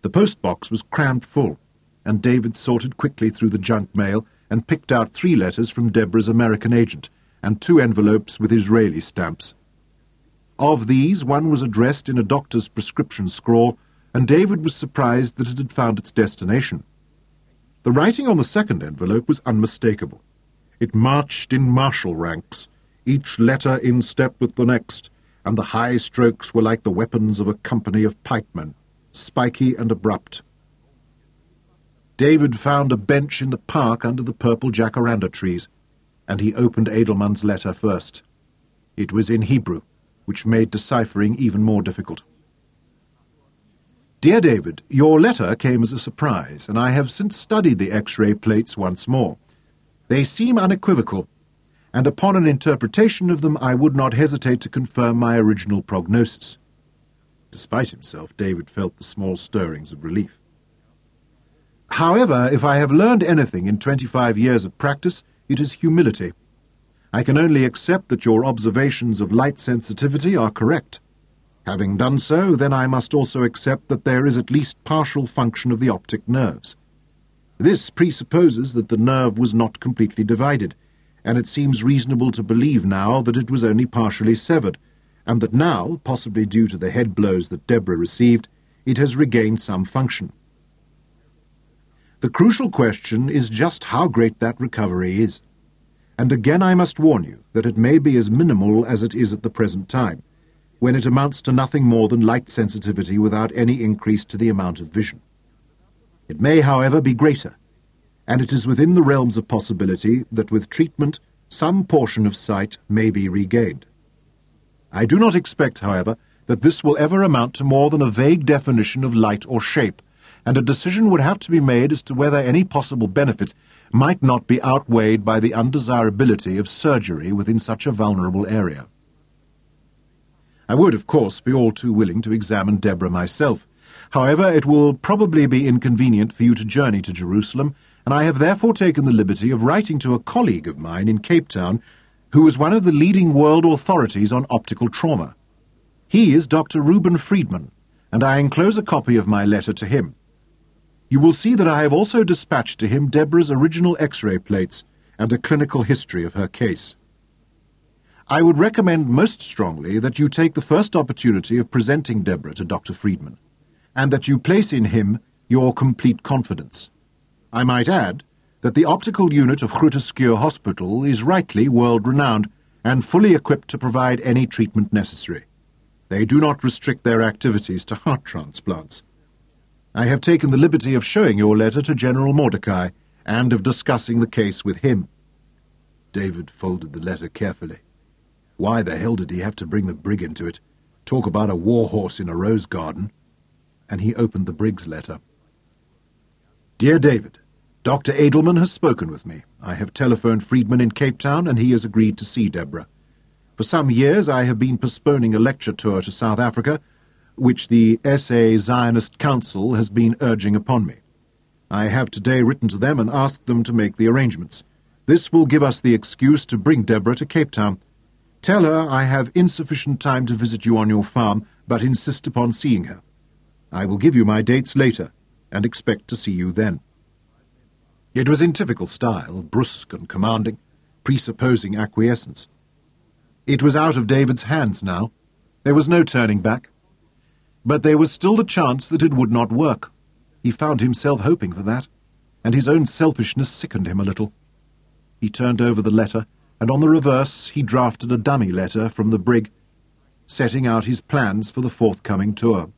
The post-box was crammed full, and David sorted quickly through the junk mail and picked out 3 letters from Deborah's American agent and 2 envelopes with Israeli stamps. Of these, one was addressed in a doctor's prescription scrawl, and David was surprised that it had found its destination. The writing on the second envelope was unmistakable. It marched in martial ranks, each letter in step with the next, and the high strokes were like the weapons of a company of pikemen, spiky and abrupt. David found a bench in the park under the purple jacaranda trees, and he opened Edelman's letter first. It was in Hebrew, which made deciphering even more difficult. Dear David, your letter came as a surprise, and I have since studied the X-ray plates once more. They seem unequivocal, and upon an interpretation of them I would not hesitate to confirm my original prognosis. Despite himself, David felt the small stirrings of relief. However, if I have learned anything in 25 years of practice, it is humility. I can only accept that your observations of light sensitivity are correct. Having done so, then I must also accept that there is at least partial function of the optic nerves. This presupposes that the nerve was not completely divided, and it seems reasonable to believe now that it was only partially severed, and that now, possibly due to the head blows that Deborah received, it has regained some function. The crucial question is just how great that recovery is. And again I must warn you that it may be as minimal as it is at the present time, when it amounts to nothing more than light sensitivity without any increase to the amount of vision. It may, however, be greater, and it is within the realms of possibility that with treatment some portion of sight may be regained. I do not expect, however, that this will ever amount to more than a vague definition of light or shape, and a decision would have to be made as to whether any possible benefit might not be outweighed by the undesirability of surgery within such a vulnerable area. I would, of course, be all too willing to examine Deborah myself. However, it will probably be inconvenient for you to journey to Jerusalem, and I have therefore taken the liberty of writing to a colleague of mine in Cape Town, who is one of the leading world authorities on optical trauma. He is Dr. Reuben Friedman, and I enclose a copy of my letter to him. You will see that I have also dispatched to him Deborah's original X-ray plates and a clinical history of her case. I would recommend most strongly that you take the first opportunity of presenting Deborah to Dr. Friedman, and that you place in him your complete confidence. I might add that the optical unit of Groote Schuur Hospital is rightly world-renowned and fully equipped to provide any treatment necessary. They do not restrict their activities to heart transplants. I have taken the liberty of showing your letter to General Mordecai and of discussing the case with him. David folded the letter carefully. Why the hell did he have to bring the brig into it? Talk about a war horse in a rose garden. And he opened the brig's letter. Dear David, Dr. Edelman has spoken with me. I have telephoned Friedman in Cape Town, and he has agreed to see Deborah. For some years I have been postponing a lecture tour to South Africa, which the SA Zionist Council has been urging upon me. I have today written to them and asked them to make the arrangements. This will give us the excuse to bring Deborah to Cape Town. Tell her I have insufficient time to visit you on your farm, but insist upon seeing her. I will give you my dates later, and expect to see you then. It was in typical style, brusque and commanding, presupposing acquiescence. It was out of David's hands now. There was no turning back. But there was still the chance that it would not work. He found himself hoping for that, and his own selfishness sickened him a little. He turned over the letter, and on the reverse he drafted a dummy letter from the brig, setting out his plans for the forthcoming tour.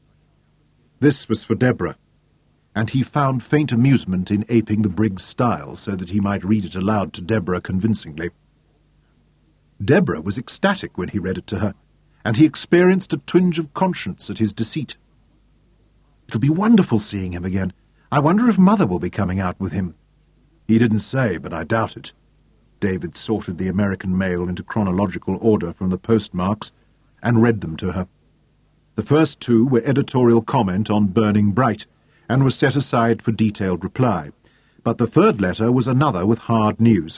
This was for Deborah, and he found faint amusement in aping the brig's style so that he might read it aloud to Deborah convincingly. Deborah was ecstatic when he read it to her, and he experienced a twinge of conscience at his deceit. It'll be wonderful seeing him again. I wonder if Mother will be coming out with him. He didn't say, but I doubt it. David sorted the American mail into chronological order from the postmarks and read them to her. The first 2 were editorial comment on Burning Bright, and was set aside for detailed reply, but the third letter was another with hard news.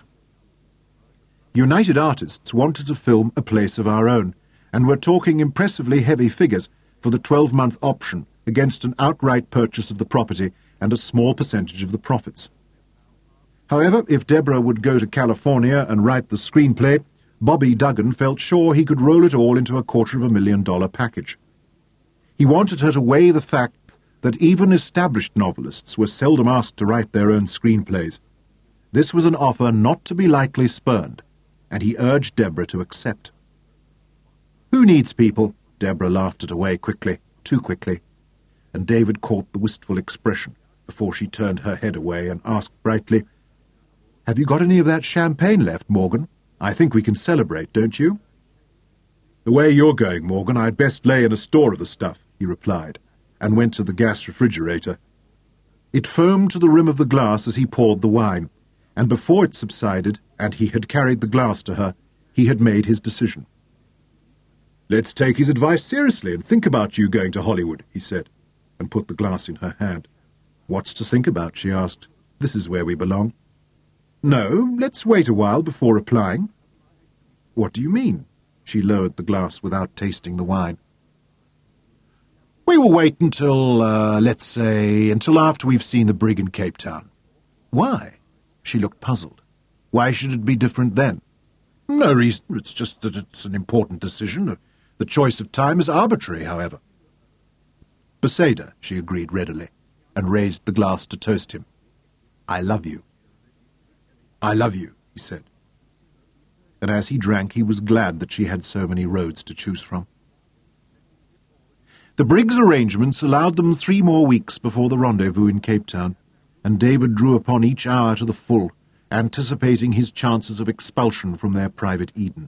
United Artists wanted to film A Place of Our Own, and were talking impressively heavy figures for the 12-month option, against an outright purchase of the property and a small percentage of the profits. However, if Deborah would go to California and write the screenplay, Bobby Duggan felt sure he could roll it all into a $250,000 package. He wanted her to weigh the fact that even established novelists were seldom asked to write their own screenplays. This was an offer not to be lightly spurned, and he urged Deborah to accept. "Who needs people?" Deborah laughed it away quickly, too quickly, and David caught the wistful expression before she turned her head away and asked brightly, "Have you got any of that champagne left, Morgan? I think we can celebrate, don't you?" "The way you're going, Morgan, I'd best lay in a store of the stuff," he replied, and went to the gas refrigerator. It foamed to the rim of the glass as he poured the wine, and before it subsided, and he had carried the glass to her, he had made his decision. "Let's take his advice seriously and think about you going to Hollywood," he said, and put the glass in her hand. "What's to think about?" she asked. "This is where we belong." "No, let's wait a while before replying." "What do you mean?" She lowered the glass without tasting the wine. "We will wait until, let's say, until after we've seen the brig in Cape Town." "Why?" She looked puzzled. "Why should it be different then?" "No reason. It's just that it's an important decision. The choice of time is arbitrary, however." "Beseda," she agreed readily, and raised the glass to toast him. "I love you." "I love you," he said. And as he drank, he was glad that she had so many roads to choose from. The brig's arrangements allowed them 3 more weeks before the rendezvous in Cape Town, and David drew upon each hour to the full, anticipating his chances of expulsion from their private Eden.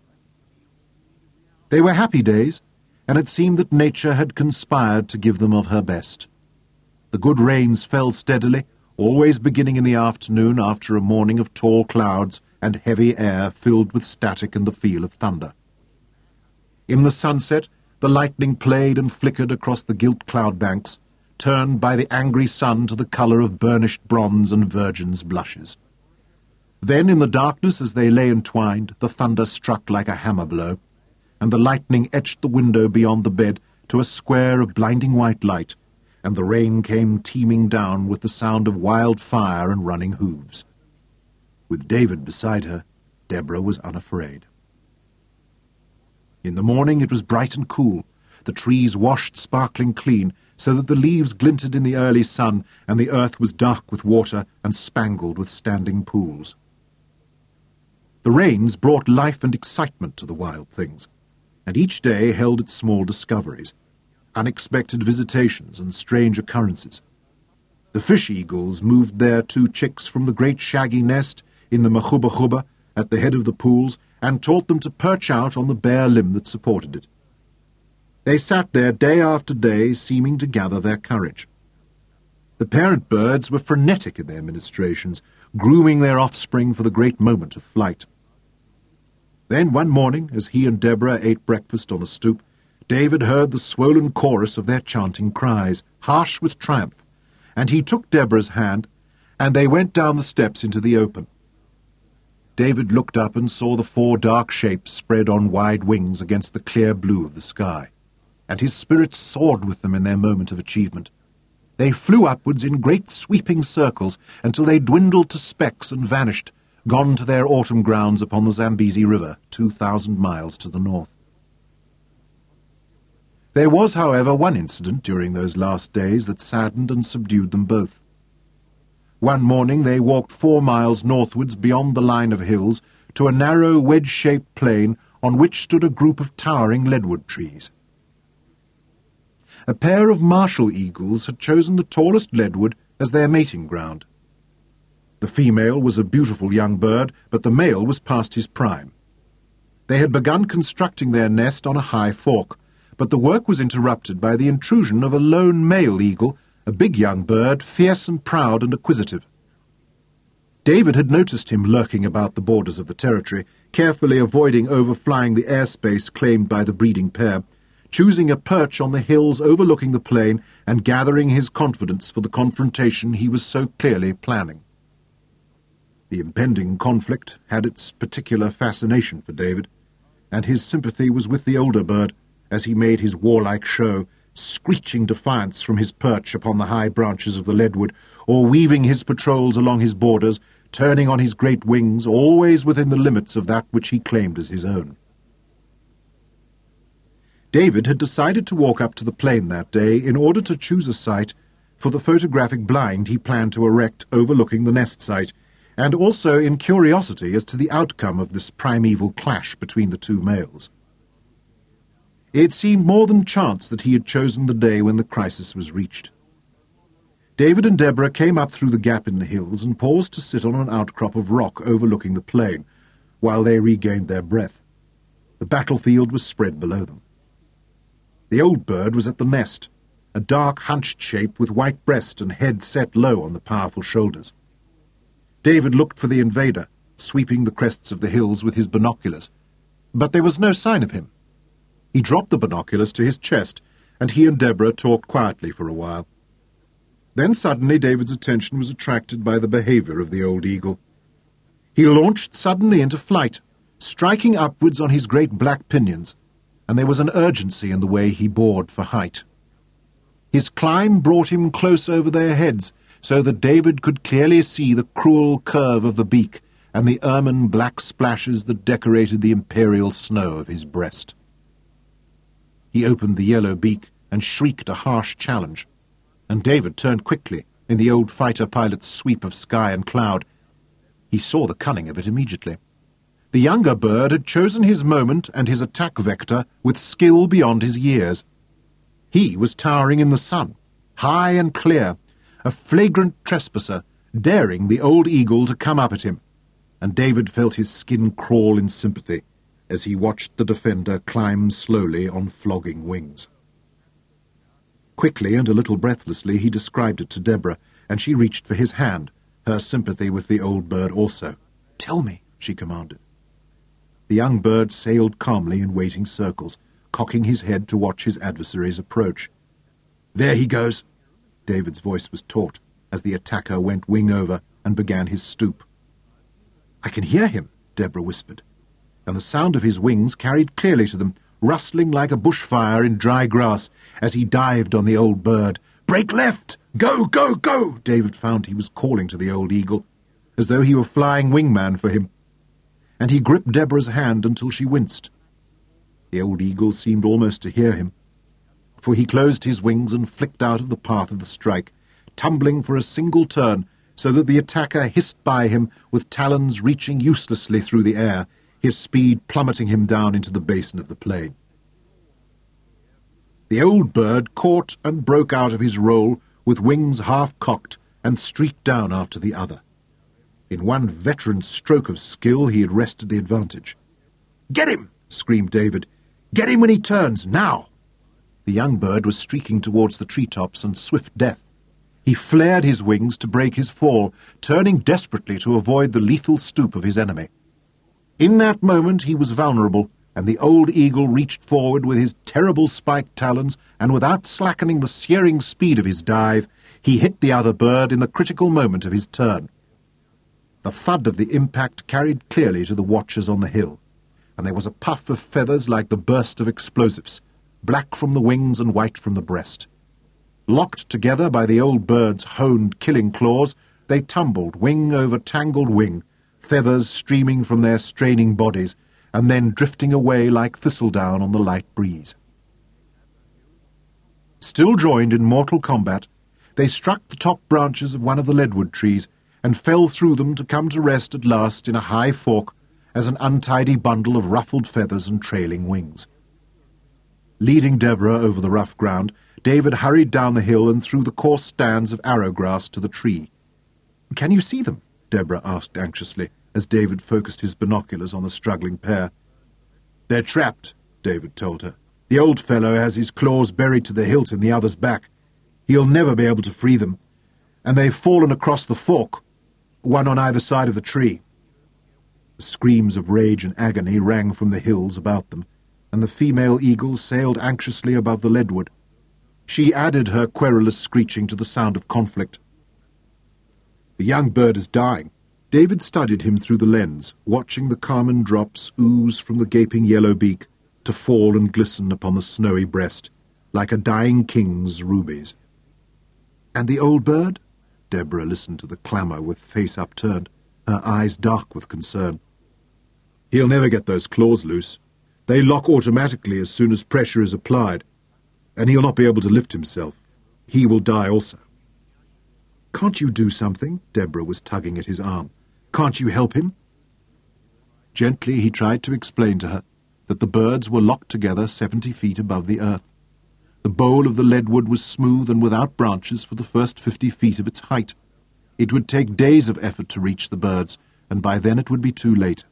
They were happy days, and it seemed that nature had conspired to give them of her best. The good rains fell steadily, always beginning in the afternoon after a morning of tall clouds and heavy air filled with static and the feel of thunder. In the sunset, the lightning played and flickered across the gilt cloud banks, turned by the angry sun to the colour of burnished bronze and virgin's blushes. Then, in the darkness, as they lay entwined, the thunder struck like a hammer blow, and the lightning etched the window beyond the bed to a square of blinding white light, and the rain came teeming down with the sound of wild fire and running hooves. With David beside her, Deborah was unafraid. In the morning it was bright and cool, the trees washed sparkling clean, so that the leaves glinted in the early sun, and the earth was dark with water and spangled with standing pools. The rains brought life and excitement to the wild things, and each day held its small discoveries, unexpected visitations and strange occurrences. The fish-eagles moved their 2 chicks from the great shaggy nest in the Mahuba at the head of the pools and taught them to perch out on the bare limb that supported it. They sat there day after day, seeming to gather their courage. The parent birds were frenetic in their ministrations, grooming their offspring for the great moment of flight. Then one morning, as he and Deborah ate breakfast on the stoop, David heard the swollen chorus of their chanting cries, harsh with triumph, and he took Deborah's hand, and they went down the steps into the open. David looked up and saw the 4 dark shapes spread on wide wings against the clear blue of the sky, and his spirit soared with them in their moment of achievement. They flew upwards in great sweeping circles until they dwindled to specks and vanished, gone to their autumn grounds upon the Zambezi River, 2,000 miles to the north. There was, however, one incident during those last days that saddened and subdued them both. One morning they walked 4 miles northwards beyond the line of hills to a narrow wedge-shaped plain on which stood a group of towering leadwood trees. A pair of martial eagles had chosen the tallest leadwood as their mating ground. The female was a beautiful young bird, but the male was past his prime. They had begun constructing their nest on a high fork, but the work was interrupted by the intrusion of a lone male eagle, a big young bird, fierce and proud and acquisitive. David had noticed him lurking about the borders of the territory, carefully avoiding overflying the airspace claimed by the breeding pair, choosing a perch on the hills overlooking the plain and gathering his confidence for the confrontation he was so clearly planning. The impending conflict had its particular fascination for David, and his sympathy was with the older bird as he made his warlike show, screeching defiance from his perch upon the high branches of the leadwood, or weaving his patrols along his borders, turning on his great wings, always within the limits of that which he claimed as his own. David had decided to walk up to the plain that day in order to choose a site for the photographic blind he planned to erect overlooking the nest site, and also in curiosity as to the outcome of this primeval clash between the two males. It seemed more than chance that he had chosen the day when the crisis was reached. David and Deborah came up through the gap in the hills and paused to sit on an outcrop of rock overlooking the plain, while they regained their breath. The battlefield was spread below them. The old bird was at the nest, a dark, hunched shape with white breast and head set low on the powerful shoulders. David looked for the invader, sweeping the crests of the hills with his binoculars, but there was no sign of him. He dropped the binoculars to his chest, and he and Deborah talked quietly for a while. Then suddenly David's attention was attracted by the behavior of the old eagle. He launched suddenly into flight, striking upwards on his great black pinions, and there was an urgency in the way he bored for height. His climb brought him close over their heads, so that David could clearly see the cruel curve of the beak and the ermine black splashes that decorated the imperial snow of his breast. He opened the yellow beak and shrieked a harsh challenge, and David turned quickly in the old fighter pilot's sweep of sky and cloud. He saw the cunning of it immediately. The younger bird had chosen his moment and his attack vector with skill beyond his years. He was towering in the sun, high and clear, a flagrant trespasser, daring the old eagle to come up at him, and David felt his skin crawl in sympathy as he watched the defender climb slowly on flogging wings. Quickly and a little breathlessly he described it to Deborah, and she reached for his hand, her sympathy with the old bird also. "Tell me," she commanded. The young bird sailed calmly in waiting circles, cocking his head to watch his adversary's approach. "There he goes." David's voice was taut as the attacker went wing over and began his stoop. "I can hear him," Deborah whispered, and the sound of his wings carried clearly to them, rustling like a bushfire in dry grass as he dived on the old bird. "Break left! Go, go, go!" David found he was calling to the old eagle, as though he were flying wingman for him, and he gripped Deborah's hand until she winced. The old eagle seemed almost to hear him, for he closed his wings and flicked out of the path of the strike, tumbling for a single turn so that the attacker hissed by him with talons reaching uselessly through the air, his speed plummeting him down into the basin of the plain. The old bird caught and broke out of his roll with wings half-cocked and streaked down after the other. In one veteran stroke of skill he had wrested the advantage. "Get him!" screamed David. "Get him when he turns, now!" The young bird was streaking towards the treetops and swift death. He flared his wings to break his fall, turning desperately to avoid the lethal stoop of his enemy. In that moment he was vulnerable, and the old eagle reached forward with his terrible spiked talons, and without slackening the searing speed of his dive, he hit the other bird in the critical moment of his turn. The thud of the impact carried clearly to the watchers on the hill, and there was a puff of feathers like the burst of explosives, black from the wings and white from the breast. Locked together by the old bird's honed killing claws, they tumbled wing over tangled wing, feathers streaming from their straining bodies, and then drifting away like thistledown on the light breeze. Still joined in mortal combat, they struck the top branches of one of the leadwood trees and fell through them to come to rest at last in a high fork as an untidy bundle of ruffled feathers and trailing wings. Leading Deborah over the rough ground, David hurried down the hill and through the coarse stands of arrowgrass to the tree. "Can you see them?" Deborah asked anxiously, as David focused his binoculars on the struggling pair. "They're trapped," David told her. "The old fellow has his claws buried to the hilt in the other's back. He'll never be able to free them. And they've fallen across the fork, one on either side of the tree." The screams of rage and agony rang from the hills about them, and the female eagle sailed anxiously above the leadwood. She added her querulous screeching to the sound of conflict. "The young bird is dying." David studied him through the lens, watching the carmine drops ooze from the gaping yellow beak to fall and glisten upon the snowy breast, like a dying king's rubies. And the old bird? Deborah listened to the clamour with face upturned, her eyes dark with concern. He'll never get those claws loose. They lock automatically as soon as pressure is applied, and he'll not be able to lift himself. He will die also. Can't you do something? Deborah was tugging at his arm. Can't you help him? Gently he tried to explain to her that the birds were locked together 70 feet above the earth. The bole of the leadwood was smooth and without branches for the first 50 feet of its height. It would take days of effort to reach the birds, and by then it would be too late.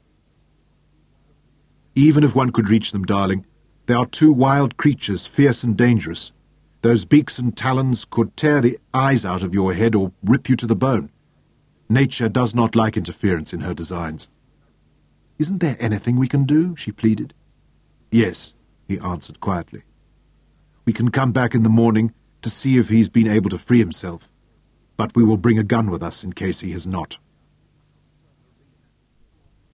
Even if one could reach them, darling, they are two wild creatures, fierce and dangerous. Those beaks and talons could tear the eyes out of your head or rip you to the bone. Nature does not like interference in her designs. Isn't there anything we can do? She pleaded. Yes, he answered quietly. We can come back in the morning to see if he's been able to free himself, but we will bring a gun with us in case he has not.